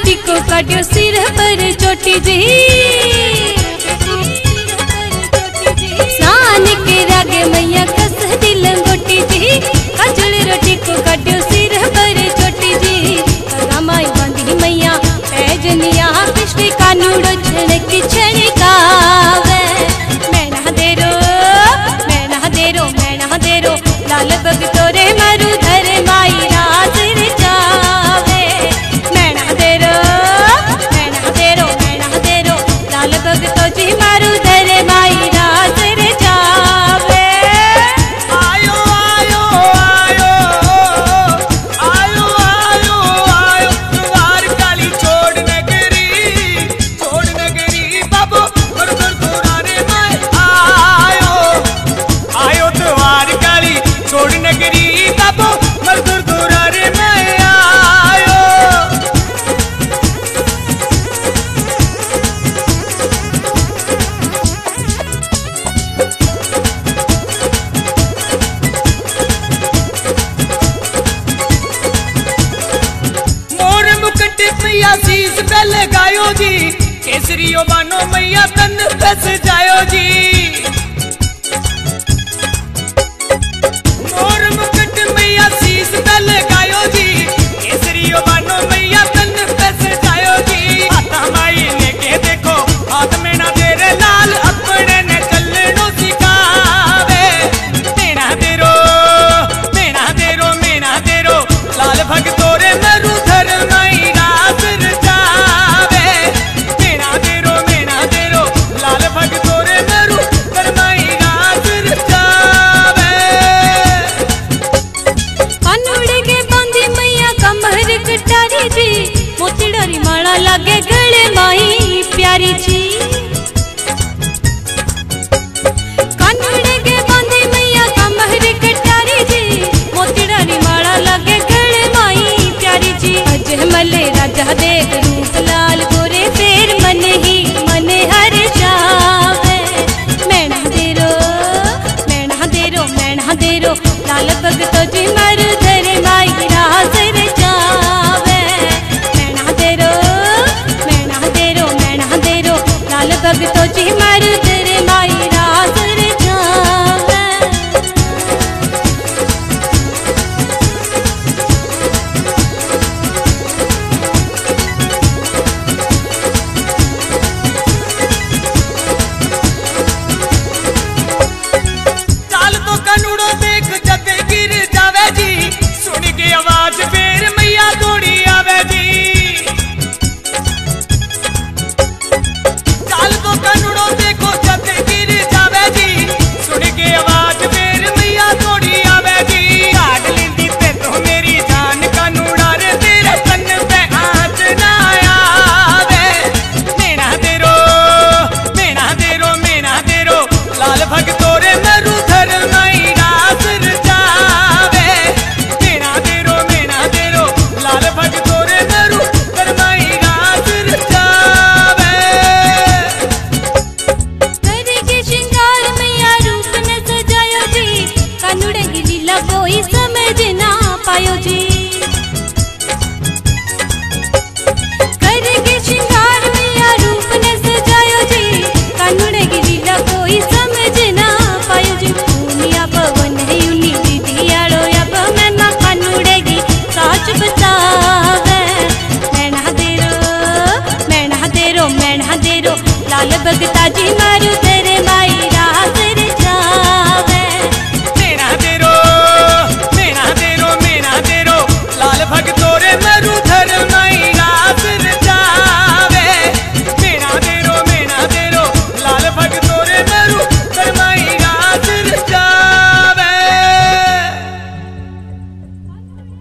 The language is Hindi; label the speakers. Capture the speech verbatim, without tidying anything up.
Speaker 1: टिको काटियो सिर पर चोटी जी। सान के रागे मैया कस दिल गोटी जी। काजल टिको काटियो सिर पर चोटी जी। रामाई बांधी मैया पैजनिया कृष्ण कानूड़ो छड़क छड़कावे। मैना देरो मैना देरो मैना देरो लाल बग तोरे मरु धर माई राज रचावे। मैना देरो मैना देरो मैना देरो लाल बग तो जी मारू धर माई राज रचावे।
Speaker 2: आयो आयो आयो आयो आयो आयो द्वार काली छोड़ नगरी छोड़ नगरी बाबू और दूर दूरारे माए आयो आयो द्वार काली छोड़ नगरी बाबू और दूर दूरारे माए आयो। मोर मुकुट मैया शीस पे लगायो जी। केसरियो बानो मैया तन फस जायो जी। मोर मुकुट मैया शीस पे लगायो जी। केसरियो बानो मैया तन फस जायो जी। हाथा माई ने के देखो हाथ में ना तेरे लाल अपने ने चलनो सिखावे। मेना देरो मेना देरो मेना देरो लाल भगतो रे मरु धर माई राज रचावे। मेना देरो मेना देरो लाल भगतो रे मरु धर माई राज रचावे।
Speaker 1: कानूड़ के बांधी मैया कमर कटारी जी। मोतीडारी माला लागे गले माई प्यारी जी। कानूड़ के बांधी मैया कमर कटारी जी। मोतीडारी माला लागे गले माई प्यारी जी। अजमल राजा देख रूप